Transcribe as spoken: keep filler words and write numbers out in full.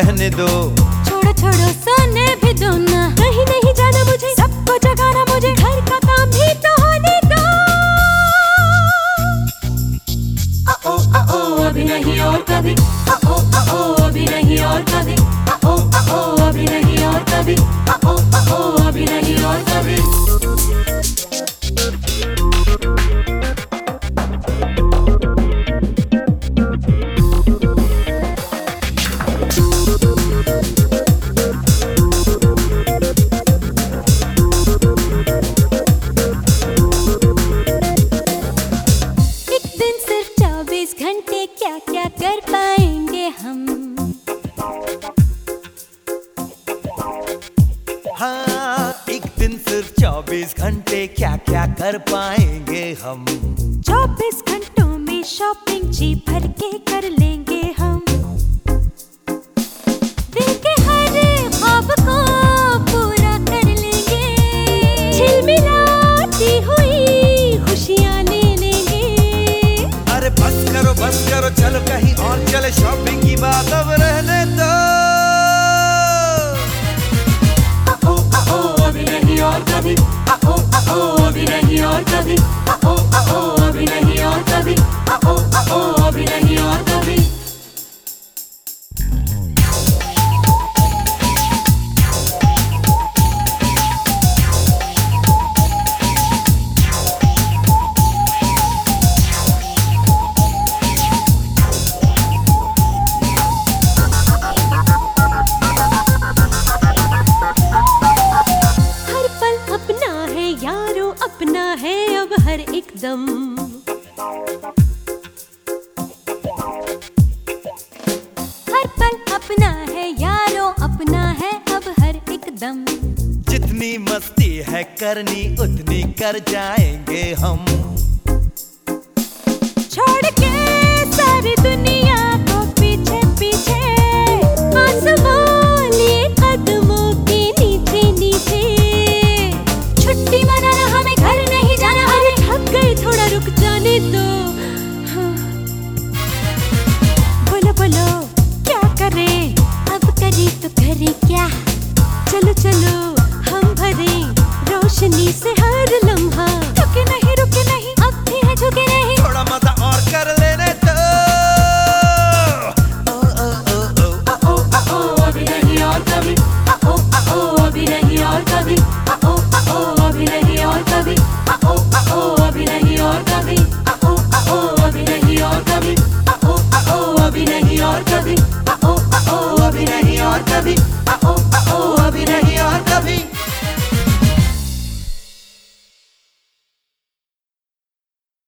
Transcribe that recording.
रहने दो। छोड़ो छोड़ो सोने भी दो ना, कहीं नहीं जाना मुझे, सबको जगाना मुझे, घर का काम भी तो होने दो। ओ ओ ओ अभी नहीं और कभी, ओ ओ ओ अभी नहीं और कभी, ओ ओ ओ अभी नहीं और कभी, ओ ओ ओ अभी नहीं और कभी। घंटे क्या क्या कर पाएंगे हम, हाँ एक दिन सिर्फ चौबीस घंटे क्या क्या कर पाएंगे हम। चौबीस घंटों में शॉपिंग जी भर के कर लेंगे हम, दिल के हर ख्वाब को पूरा कर लेंगे, झिलमिलाती हुई खुशियाँ ले लेंगे। अरे बस करो बस करो चलो कहीं और चले, शॉपिंग की बात अब रहने दो। ओ ओ ओ अभी नहीं और कभी, ओ ओ ओ अभी नहीं और कभी, ओ ओ ओ अभी नहीं और कभी, ओ ओ ओ अभी नहीं और कभी। अपना है अब हर एक दम, हर पल अपना है यारो, अपना है अब हर एक दम। जितनी मस्ती है करनी उतनी कर जाएंगे हम, छोड़ के सारी दुनिया को पीछे पीछे, आसमां लिए कदमों के नीचे नीचे। छुट्टी मनाना हमें घर नहीं जाना, अरे थक गए थोड़ा रुक जाने दो। हाँ। बोलो बोलो क्या करें अब, करें तो करें क्या, चलो चलो हम भरे रोशनी से हर लम्हा, रुके नहीं रुके नहीं अब भी है झुके नहीं, थोड़ा मजा और कर लेने दो। ओ ओ ओ ओ ओ ओ ओ अभी नहीं और कभी, ओ ओ ओ अभी नहीं और कभी, ओ ओ ओ अभी नहीं और कभी, ओ ओ ओ अभी नहीं और कभी, ओ ओ ओ अभी नहीं और कभी, ओ ओ ओ अभी नहीं और कभी, ओ ओ ओ अभी नहीं और कभी।